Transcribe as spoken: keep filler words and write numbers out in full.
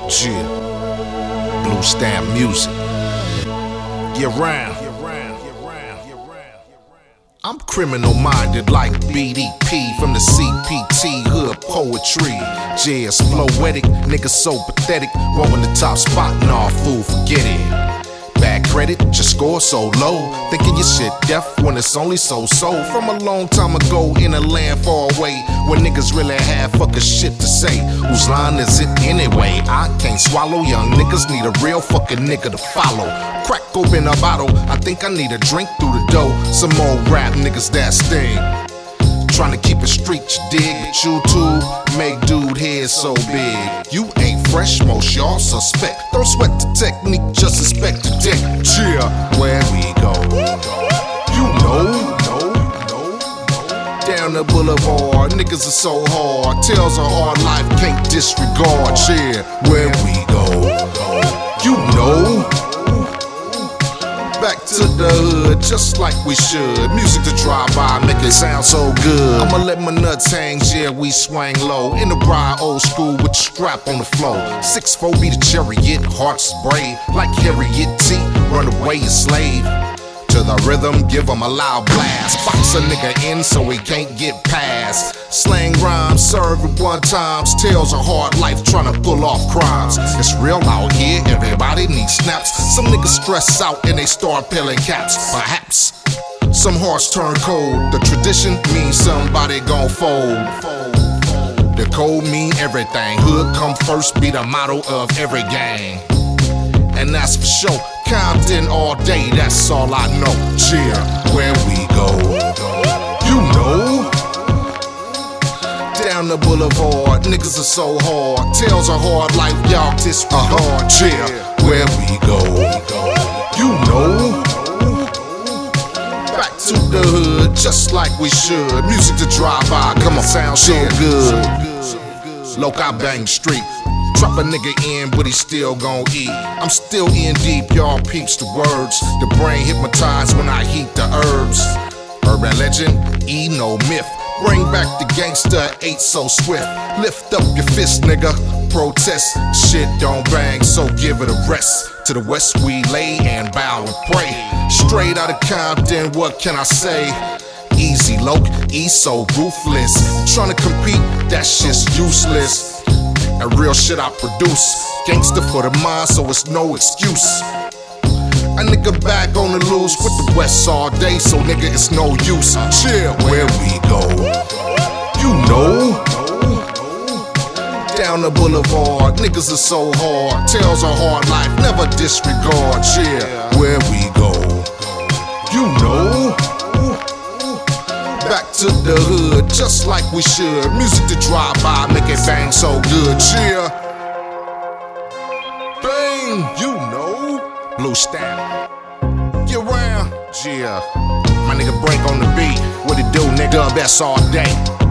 Chill. Blue Stamp Music. Get round. I'm criminal minded like B D P from the C P T hood poetry. Jazz floetic, niggas so pathetic. Wanting the top spot, nah, fool, forget it. Bad credit, just score so low. Thinking your shit deaf when it's only so-so. From a long time ago in a land far away, where niggas really had fucking shit to say. Whose line is it anyway? I can't swallow. Young niggas need a real fucking nigga to follow. Crack open a bottle, I think I need a drink through the dough. Some more rap niggas that sting. Tryna keep it street, you dig? YouTube make dude head so big. You ain't fresh, most y'all suspect. Don't sweat the technique, just suspect the dick. Cheer, where we go? You know, down the boulevard, niggas are so hard. Tales of hard life, can't disregard. Cheer, where we go? You know. Back to the hood, just like we should. Music to drive by, make it sound so good. I'ma let my nuts hang, yeah, we swang low. In the ride, old school with the strap on the floor. six four be the chariot, hearts brave. Like Harriet T, run away a slave. To the rhythm, give him a loud blast. Box a nigga in so he can't get past. Slang rhymes, serve at one times. Tales of hard life trying to pull off crimes. It's real out here, everybody needs snaps. Some niggas stress out and they start peeling caps. Perhaps some hearts turn cold. The tradition means somebody gon' fold. The code mean everything. Hood come first, be the motto of every gang. And that's for sure. Compton all day, that's all I know. Cheer, where we go? You know. Down the boulevard, niggas are so hard. Tales of hard life, y'all disregard. Cheer, where we go? You know. Back to the hood, just like we should. Music to drive by, come on, sound so good. Loc, I bang street. Drop a nigga in, but he still gon' eat. I'm still in deep, y'all peeps the words. The brain hypnotized when I heat the herbs. Urban legend, E no myth. Bring back the gangster, eight so swift. Lift up your fist, nigga. Protest, shit don't bang, so give it a rest. To the west we lay and bow and pray. Straight out of Compton, what can I say? Easy, Loc, E so ruthless. Tryna compete, that shit's useless. And real shit I produce. Gangster for the mind, so it's no excuse. A nigga back on the loose with the West all day, so nigga it's no use. Chill, where we go? You know. Down the boulevard, niggas are so hard. Tales of hard life, never disregard. Chill, where we go? You know. Back to the hood, just like we should. Music to drive by, make it bang so good. Cheer. Bang, you know. Blue Stamp. Get round. Cheer. My nigga Break on the beat. What it do, nigga? That's all day.